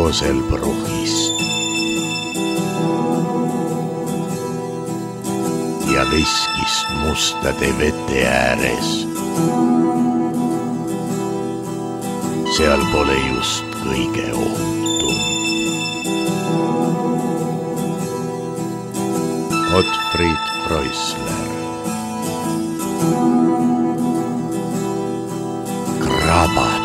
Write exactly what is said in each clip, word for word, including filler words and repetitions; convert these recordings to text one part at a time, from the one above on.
joosel pruhist. Ja veskist mustade vete ääres. Seal pole just kõige ohutum. Otfried Preussler. Krabat.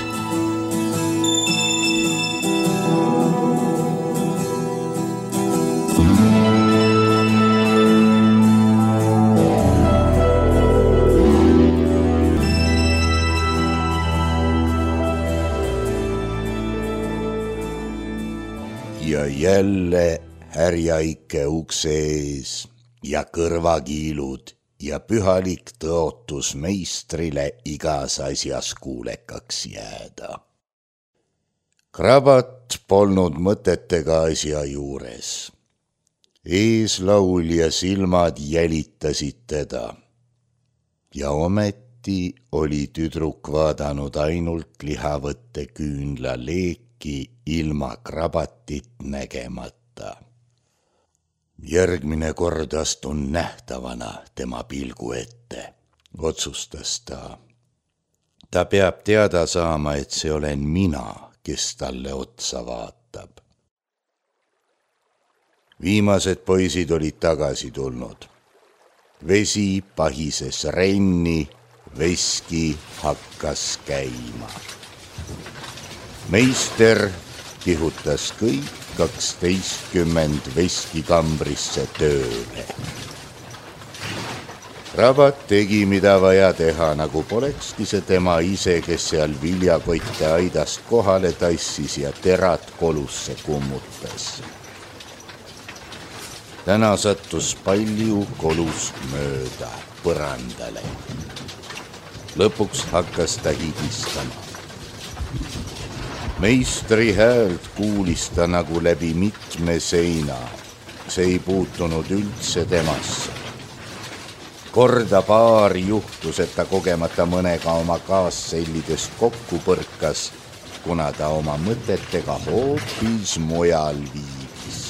Ja jälle härjaike ukse ees ja kõrvakiilud ja pühalik tõotus meistrile igas asjas kuulekaks jääda. Krabat polnud mõtetega asja juures. Eeslaulja silmad jälitasid teda ja ometi oli tüdruk vaadanud ainult lihavõtte küünla leeki ilma Krabatit nägemata. Järgmine kord astun nähtavana tema pilgu ette, otsustas ta. Ta peab teada saama, et see olen mina, kes talle otsa vaatab. Viimased poisid olid tagasi tulnud. Vesi pahises renni, veski hakkas käima. Meister kihutas kõik kaksteistkümmend veskikambrisse tööle. Krabat tegi, mida vaja teha, nagu polekski see tema ise, kes seal viljakotte aidast kohale tassis ja terad kolusse kummutas. Täna sattus palju kolust mööda põrandale. Lõpuks hakkas ta higistama. Meistri häält kuulis ta nagu läbi mitme seina. See ei puutunud üldse temasse. Korda paar juhtus, et ta kogemata mõnega oma kaassellidest kokku põrkas, kuna ta oma mõtetega hoopis mujal viibis.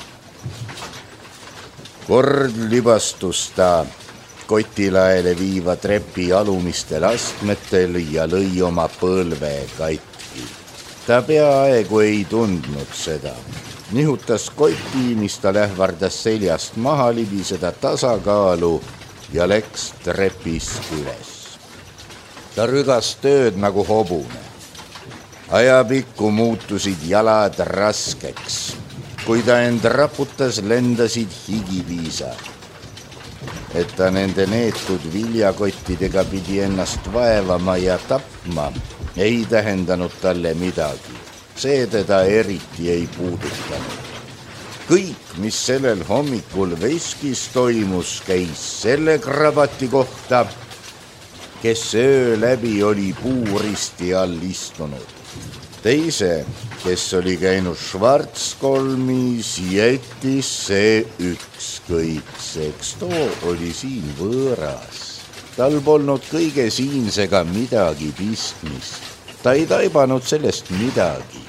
Kord libastus ta kotilaele viiva trepi alumistel astmetel ja lõi oma põlve katki. Ta peaaegu ei tundnud seda. Nihutas koti, mis ta lähvardas seljast maha libiseda tasakaalu ja läks trepist üles. Ta rügas tööd nagu hobune. Ajapikku muutusid jalad raskeks. Kui ta end raputas, lendasid higipiisad. Et ta nende neetud viljakottidega pidi ennast vaevama ja tapma, ei tähendanud talle midagi. See teda eriti ei puudutanud. Kõik, mis sellel hommikul veskis toimus, käis selle Krabati kohta, kes öö läbi oli puuristi all istunud. Teise, kes oli käinud Schwarzkolmis, jättis see ükskõikseks. Too oli siin võõras. Tal polnud kõige siinsega midagi pistmist. Ta ei taibanud sellest midagi.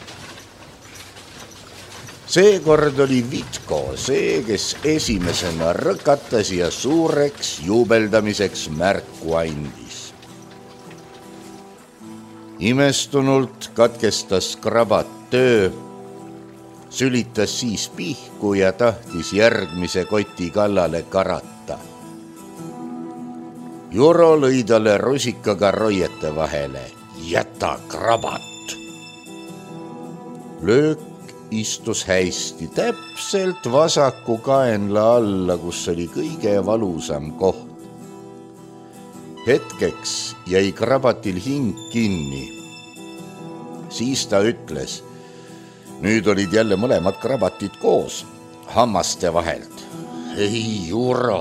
Seekord oli Vitko see, kes esimesena rõkatas ja suureks juubeldamiseks märku andis. Imestunult katkestas Krabat töö, sülitas siis pihku ja tahtis järgmise koti kallale karata. Juro lõi talle rusikaga roiete vahele. Jäta, Krabat! Löök istus hästi, täpselt vasaku kaenla alla, kus oli kõige valusam koht. Hetkeks jäi Krabatil hing kinni. Siis ta ütles, nüüd olid jälle mõlemad Krabatid koos, hammaste vahelt. Ei, Juro,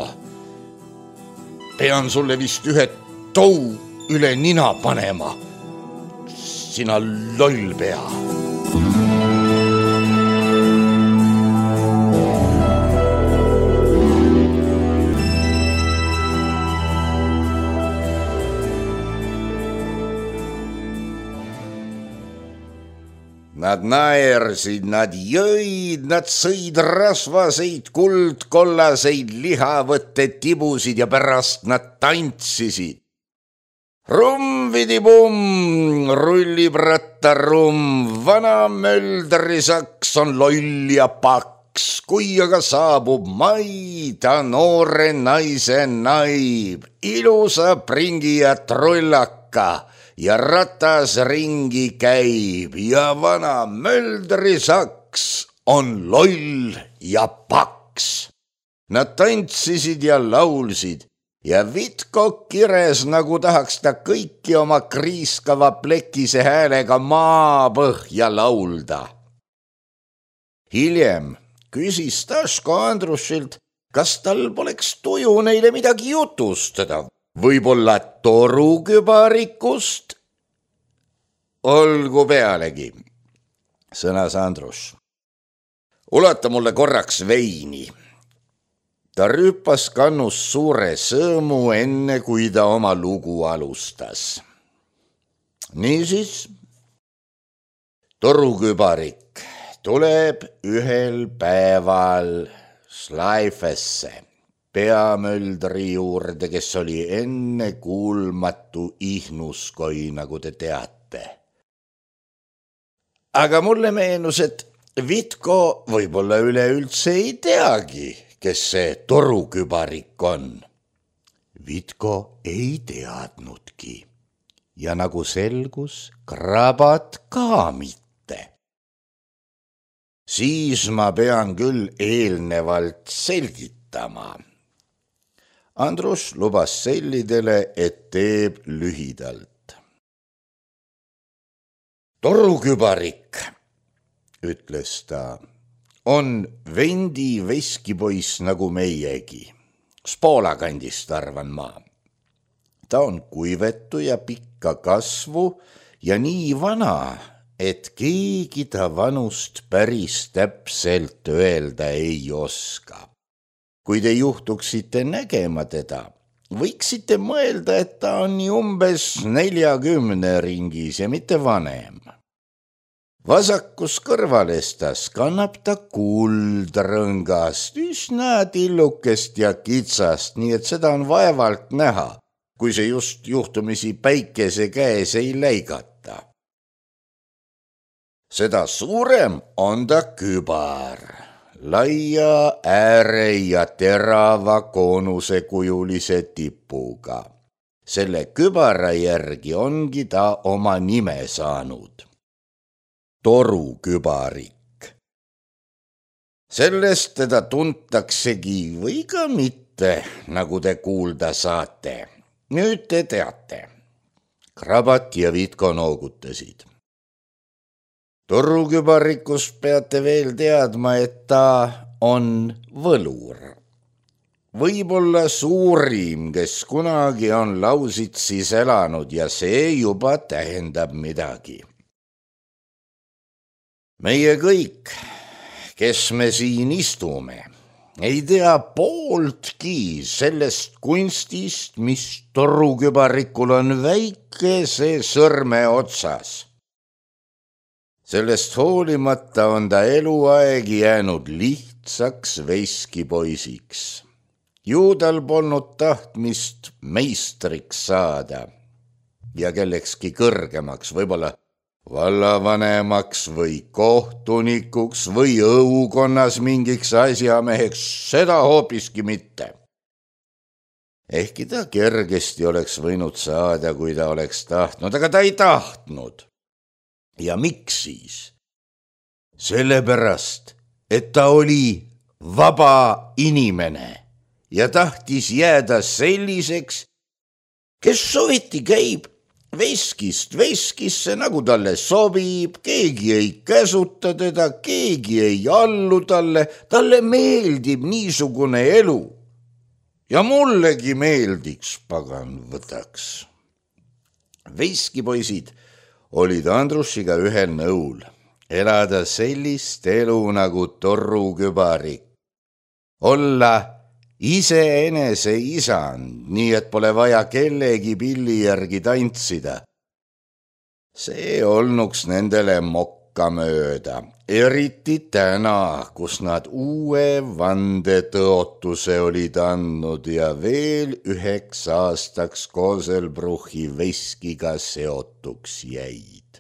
pean sulle vist ühe tou üle nina panema. Sina loll pea. Nad Nad naersid, nad jõid, nad sõid rasvaseid kuldkollaseid lihavõtte tibusid ja pärast nad tantsisid. Rumm-vidi-pumm, rullib rattarumm, vana möldrisaks on loll ja paks, kui aga saabub mai, ta noore naise naib, ilusa pringi ja trullaka ja ratas ringi käib ja vana möldrisaks on loll ja paks. Nad tantsisid ja laulsid ja Vitko kires, nagu tahaks ta kõiki oma kriiskava plekise häälega maapõhja laulda. Hiljem küsis Taško Andrušilt, kas tal poleks tuju neile midagi jutustada, võib-olla torukübarikust? Olgu pealegi, sõnas Andrus. Ulata mulle korraks veini. Ta rüüpas kannus suure sõõmu, enne kui ta oma lugu alustas. Niisiis, torukübarik tuleb ühel päeval Slaifesse peamöldri juurde, kes oli enne kuulmatu ihnuskoi, nagu te teate. Aga mulle meenus, et Vitko võib-olla üleüldse ei teagi, kes see torukübarik on. Vitko ei teadnudki ja nagu selgus, Krabat ka mitte. Siis ma pean küll eelnevalt selgitama. Andrus lubas sellidele, et teeb lühidalt. Torukübarik, ütles ta, on vendi veskipoiss nagu meiegi. Spoola kandist arvan ma. Ta on kuivetu ja pikka kasvu ja nii vana, et keegi ta vanust päris täpselt öelda ei oska. Kui te juhtuksite nägema teda, võiksite mõelda, et ta on nii umbes neljakümne ringis ja mitte vanem. Vasakus kõrvalestas kannab ta kuldrõngast, üsna tillukest ja kitsast, nii et seda on vaevalt näha, kui see just juhtumisi päikese käes ei läigata. Seda suurem on ta kübar, laia ääre ja terava koonuse-kujulise tipuga. Selle kübara järgi ongi ta oma nime saanud. Torukübarik. Sellest teda tuntaksegi või ka mitte, nagu te kuulda saate. Nüüd te teate. Krabat ja Vitko noogutasid. Torukübarikust peate veel teadma, et ta on võlur. Võib-olla suurim, kes kunagi on Lausitsis elanud ja see juba tähendab midagi. Meie kõik, kes me siin istume, ei tea pooltki sellest kunstist, mis torukübarikul on väikese sõrme otsas. Sellest hoolimata on ta eluaeg jäänud lihtsaks veskipoisiks. Ju tal polnud tahtmist meistriks saada ja kellekski kõrgemaks, võib-olla vallavanemaks või kohtunikuks või õukonnas mingiks asjameheks, seda hoopiski mitte. Ehkki ta kergesti oleks võinud saada, kui ta oleks tahtnud, aga ta ei tahtnud. Ja miks siis? Sellepärast, et ta oli vaba inimene ja tahtis jääda selliseks, kes soviti käib veskist veskisse, nagu talle sobib, keegi ei käsuta teda, keegi ei allu talle, talle meeldib niisugune elu. Ja mullegi meeldiks, pagan võtaks. Veskipoisid olid Andrusiga ühel nõul, elada sellist elu nagu torukübarik. Olla iseenese isand, nii et pole vaja kellegi pilli järgi tantsida. See olnuks nendele mokk nurkamööda, eriti täna, kus nad uue vandetõotuse olid andnud ja veel üheks aastaks Koselbruchi veskiga seotuks jäid.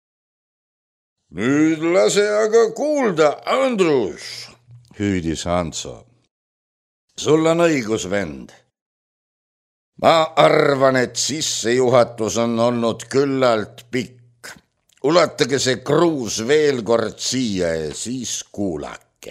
Nüüd lase aga kuulda, Andrus, hüüdis Hanso. Sul on õigus, vend. Ma arvan, et sissejuhatus on olnud küllalt pikk. Ulatage see kruus veel kord siia ja siis kuulake.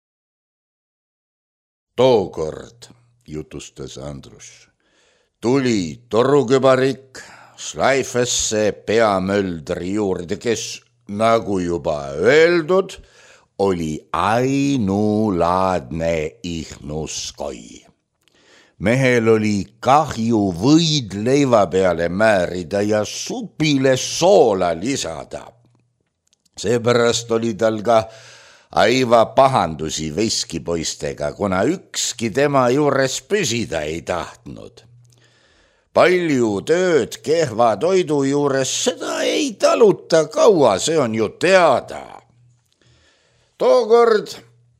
Tookord, jutustas Andrus, tuli torukübarik Schleifesse peamöldri juurde, kes, nagu juba öeldud, oli ainulaadne ihnuskoi. Mehel oli kahju võid leiva peale määrida ja supile soola lisada. Seepärast oli tal ka aiva pahandusi veskipoistega, kuna ükski tema juures püsida ei tahtnud. Palju tööd kehva toidu juures, seda ei taluta kaua, see on ju teada. Tookord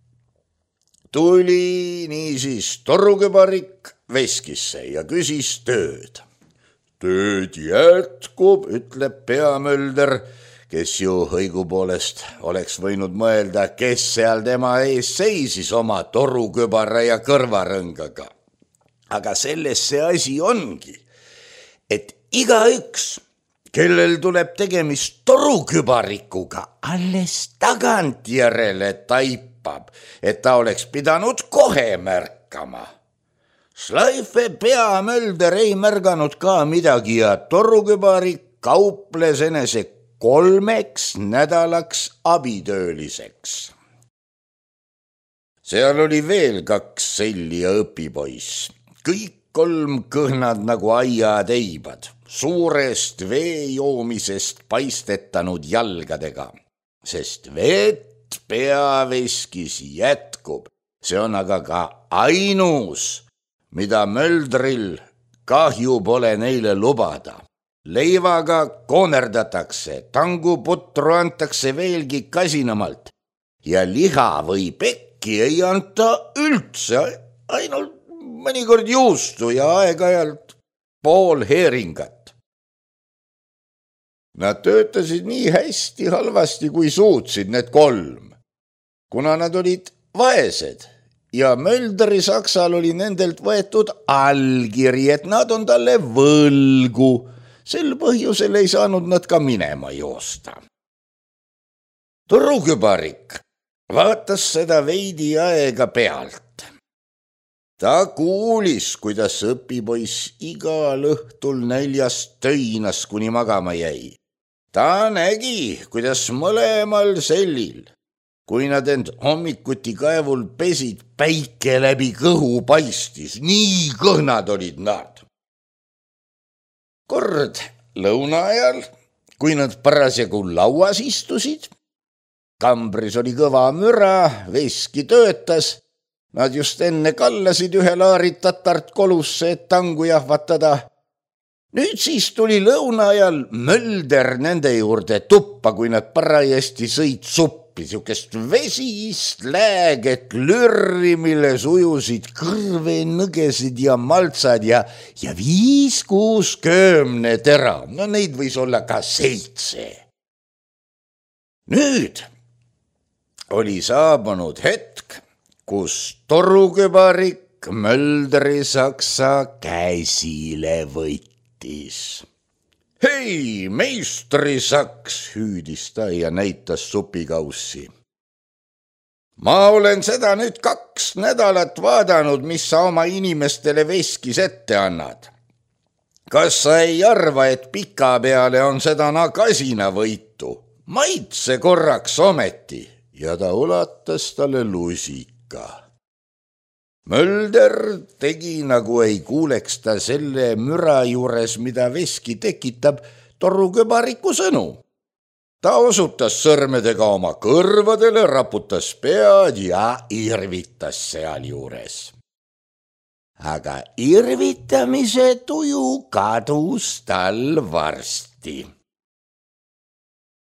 tuli niisiis torukübarik veskisse ja küsis tööd. Tööd jätkub, ütleb peamölder, kes ju õigupoolest oleks võinud mõelda, kes seal tema ees seisis oma torukübara ja kõrvarõngaga. Aga selles see asi ongi, et igaüks, kellel tuleb tegemist torukübarikuga, alles tagantjärele taipab, et ta oleks pidanud kohe märkama. Schleife peamölder ei märganud ka midagi ja torukübarik kauples enese kolmeks nädalaks abitööliseks. Seal oli veel kaks selli ja õpipoiss, kõik kolm kõhnad nagu aiateibad, suurest vee joomisest paistetanud jalgadega, sest vett peaveskis jätkub. See on aga ka ainus, mida möldril kahju pole neile lubada. Leivaga koonerdatakse, tanguputru antakse veelgi kasinamalt ja liha või pekki ei anta üldse, ainult mõnikord juustu ja aeg-ajalt pool heeringat. Nad töötasid nii hästi halvasti, kui suutsid need kolm, kuna nad olid vaesed ja möldri Saksal oli nendelt võetud allkiri, et nad on talle võlgu. Sel põhjusel ei saanud nad ka minema joosta. Torukübarik vaatas seda veidi aega pealt. Ta kuulis, kuidas õpipoiss igal õhtul näljast töinas, kuni magama jäi. Ta nägi, kuidas mõlemal sellil, kui nad end hommikuti kaevul pesid, päike läbi kõhu paistis, nii kõhnad olid nad. Kord lõuna ajal, kui nad parasjagu lauas istusid, kambris oli kõva müra, veski töötas, nad just enne kallasid ühe laarit tatart kolusse, et tangu jahvatada. Nüüd siis tuli lõuna ajal mölder nende juurde tuppa, kui nad parajasti sõid suppi, siukest vesist lääget lürri, mille sujusid kõrvenõgesid ja maltsad ja, ja viis-kuus köömne tera. No neid võis olla ka seitse. Nüüd oli saabunud hetk, kus torukübarik möldri Saksa käsile võttis. Hei, meistri Saks, hüüdis ta ja näitas supikaussi. Ma olen seda nüüd kaks nädalat vaadanud, mis sa oma inimestele veskis ette annad. Kas sa ei arva, et pika peale on seda na kasina võitu? Maitse korraks ometi. Ja ta ulatas talle lusika. Mölder tegi, nagu ei kuuleks ta selle müra juures, mida veski tekitab, torukübariku sõnu. Ta osutas sõrmedega oma kõrvadele, raputas pead ja irvitas seal juures. Aga irvitamise tuju kadus tal varsti.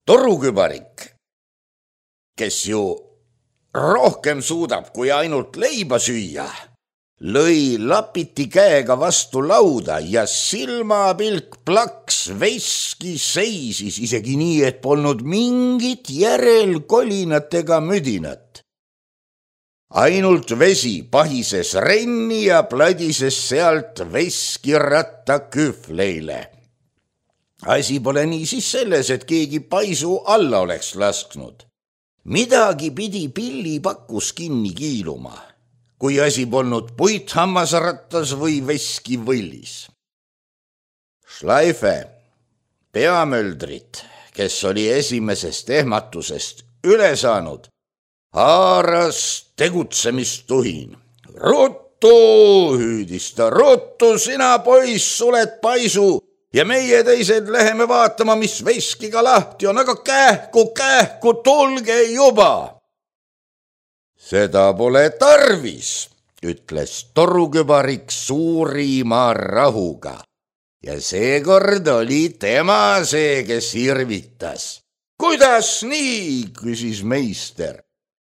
torukübarik, kes ju rohkem suudab kui ainult leiba süüa, lõi lapiti käega vastu lauda ja silmapilk plaks veski seisis isegi nii, et polnud mingit järelkolinat ega müdinat. Ainult vesi pahises renni ja pladises sealt veskiratta kühvleile. Asi pole niisiis selles, et keegi paisu alla oleks lasknud. Midagi pidi pillipakkus kinni kiiluma, kui asi polnud puithammasrattas või veski võllis. Schleife, peamöldrit, kes oli esimesest ehmatusest üle saanud, haaras tegutsemistuhin. Ruttu, hüüdis ta, ruttu, sina poiss suled paisu ja meie teised läheme vaatama, mis veskiga lahti on, aga kähku, kähku, tulge juba. Seda pole tarvis, ütles torukübarik suurima rahuga ja seekord oli tema see, kes irvitas. Kuidas nii, küsis meister.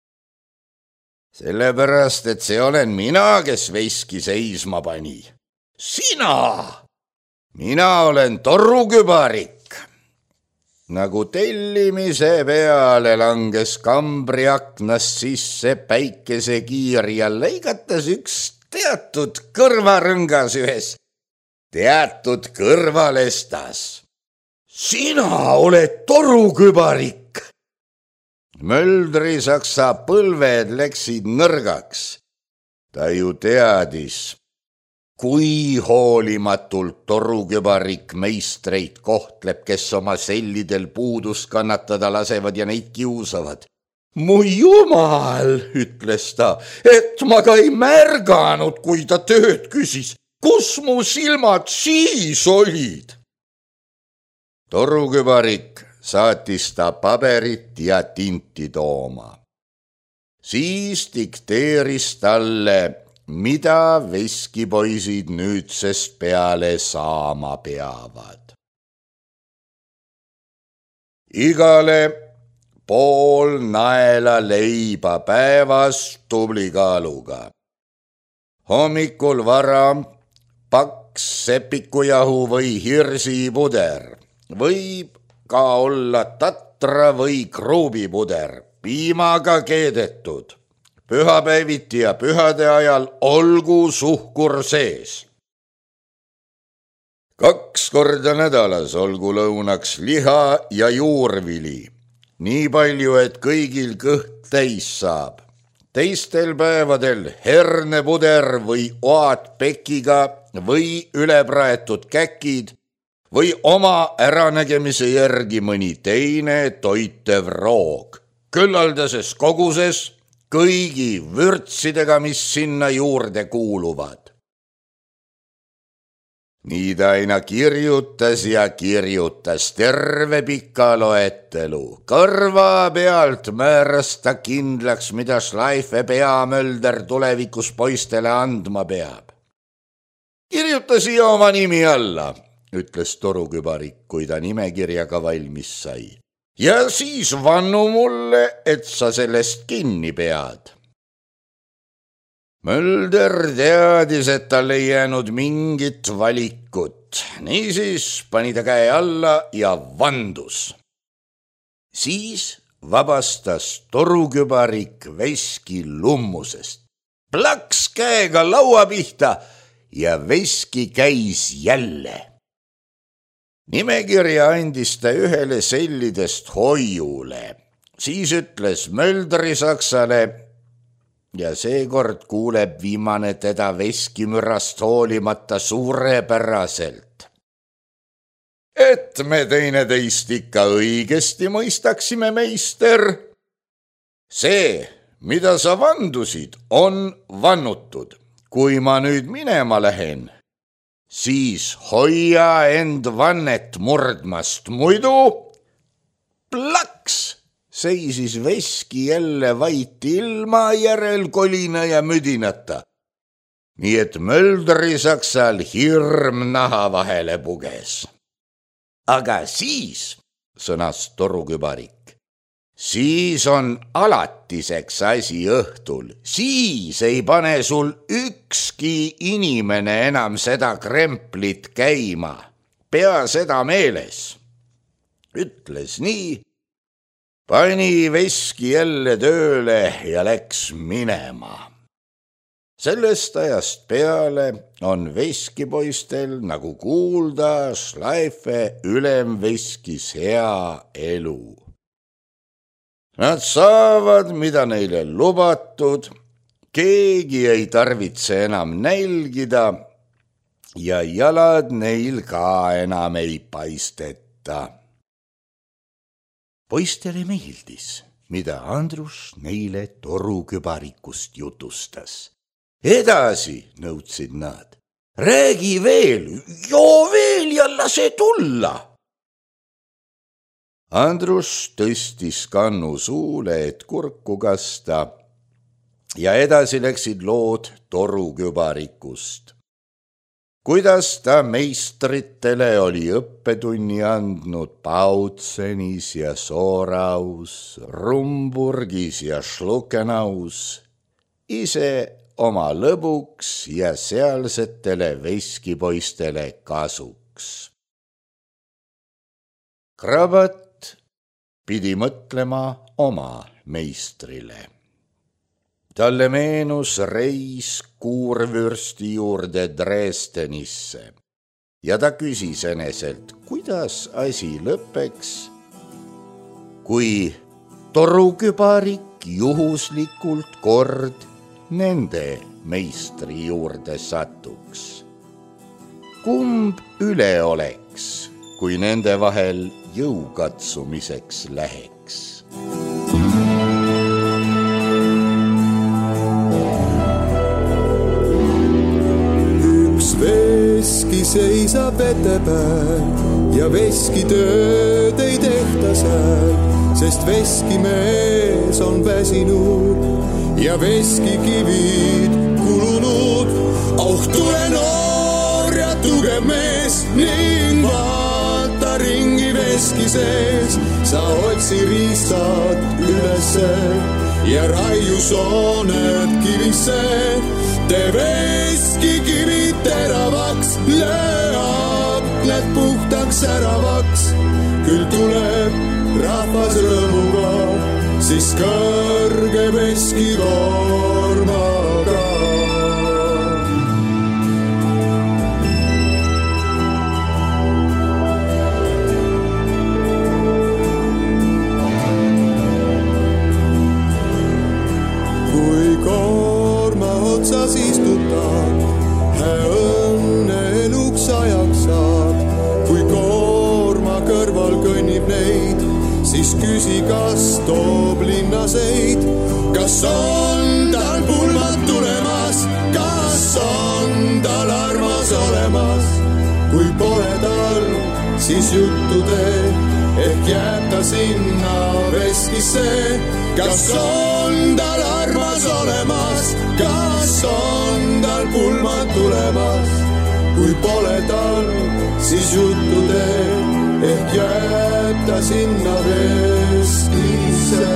Sellepärast, et see olen mina, kes veski seisma pani. Sina! Mina olen torukübarik. Nagu tellimise peale langes kambri aknast sisse päikesekiir ja lõigatas üks teatud kõrvarõngas ühes teatud kõrvalestas. Sina oled torukübarik! Möldri saksa põlved läksid nõrgaks. Ta ju teadis, kui hoolimatult torukübarik meistreid kohtleb, kes oma sellidel puudust kannatada lasevad ja neid kiusavad. Mu jumal, ütles ta, et ma ka ei märganud, kui ta tööd küsis. Kus mu silmad siis olid? Torukübarik saatis ta paberit ja tinti tooma. Siis dikteeris talle, mida veskipoisid nüüdsest peale saama peavad. Igale pool naela leiba päevas tubli kaaluga. Hommikul vara paks sepikujahu või hirsipuder. Võib ka olla tatra või kruubipuder, piimaga keedetud. Pühapäeviti ja pühade ajal olgu suhkur sees. Kaks korda nädalas olgu lõunaks liha ja juurvili, nii palju, et kõigil kõht täis saab. Teistel päevadel hernepuder või oad pekiga või ülepraetud käkid või oma äranägemise järgi mõni teine toitev roog, küllaldases koguses, kõigi vürtsidega, mis sinna juurde kuuluvad. Nii ta aina kirjutas ja kirjutas terve pika loetelu. Kõrva pealt määras ta kindlaks, mida Schleife peamölder tulevikus poistele andma peab. Kirjuta siia oma nimi alla, ütles torukübarik, kui ta nimekirjaga valmis sai. Ja siis vannu mulle, et sa sellest kinni pead. Mölder teadis, et tal ei jäänud mingit valikut. Niisiis pani ta käe alla ja vandus. Siis vabastas torukübarik veski lummusest. Plaks käega laua pihta ja veski käis jälle. Nimekirja andis ta ühele sellidest hoiule. Siis ütles möldri saksale ja seekord kuuleb viimane teda veskimürast hoolimata suurepäraselt. Et me teineteist ikka õigesti mõistaksime, meister. See, mida sa vandusid, on vannutud. Kui ma nüüd minema lähen, siis hoia end vannet murdmast, muidu plaks seisis veski jälle vait ilma järelkolina ja müdinata, nii et möldri saksal hirm naha vahele puges. Aga siis sõnas torukübarik. Siis on alatiseks asi õhtul, siis ei pane sul ükski inimene enam seda kremplit käima. Pea seda meeles. Ütles nii, pani veski jälle tööle ja läks minema. Sellest ajast peale on veskipoistel, nagu kuulda, Schleife ülemveskis hea elu. Nad saavad, mida neile lubatud, keegi ei tarvitse enam nälgida ja jalad neil ka enam ei paisteta. Poistele meeldis, mida Andrus neile torukübarikust jutustas. Edasi, nõudsid nad. Räägi veel, joo veel ja lase tulla. Andrus tõstis kannu suule, et kurku kasta ja edasi läksid lood torukübarikust. Kuidas ta meistritele oli õppetunni andnud Pautsenis ja Sooraus, Rumburgis ja Schluckenaus, ise oma lõbuks ja sealsetele veskipoistele kasuks. Krabat pidi mõtlema oma meistrile. Talle meenus reis kuurvürsti juurde Dresdenisse ja ta küsis eneselt, kuidas asi lõpeks, kui torukübarik juhuslikult kord nende meistri juurde satuks. Kumb üle oleks, kui nende vahel jõukatsumiseks läheks? Üks veski seisab vete peal ja veskitööd ei tehta seal, sest veskimees on väsinud ja veskikivid kulunud. Oh, tule noor ja tugev mees ning vaata ringi veski sees. Sa otsi riistad ülesse ja raiu sooned kivisse. Tee veskikivid teravaks, löö aknad puhtaks säravaks. Küll tuleb rahvas rõõmuga, siis kõrge veskikormaga. Kui koorma otsas istutad, õnne eluks ajaks saad. Kui koorma kõrval kõnnib neid, siis küsi, kas toob linnaseid. Kas on tal pulmad tulemas, kas on tal armas olemas. Kui pole tal, siis juttu tee, ehk jääb ta sinna veskisse. Kas on tal armas olemas, kas on tal pulmad tulemas. Kui pole tal, siis juttu tee, ehk jääb ta sinna veskisse.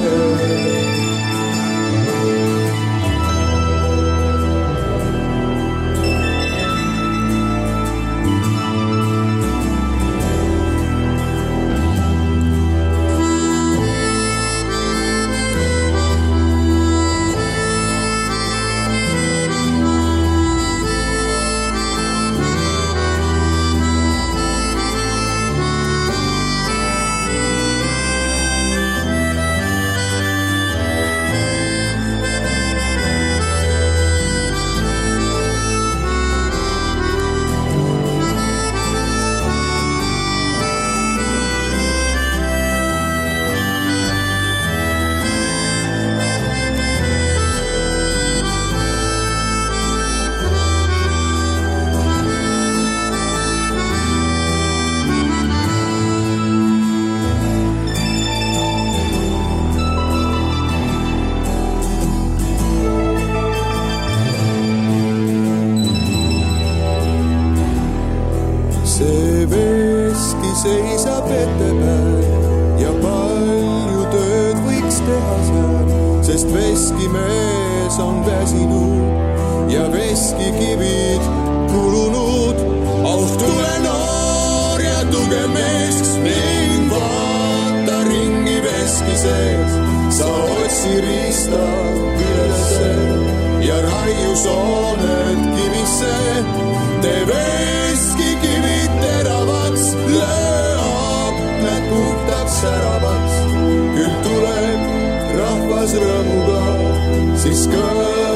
sest veskimees on väsinud ja veskikivid kulunud. Oh, tule noor ja tugev mees ning vaata ringi veski sees. Sa otsi riista ülesse ja raiu sooned kivisse. Tee veskikivid teravaks, löö aknad puhtaks säravaks. Küll tuleb rahvas rõõmuga, siis kõõr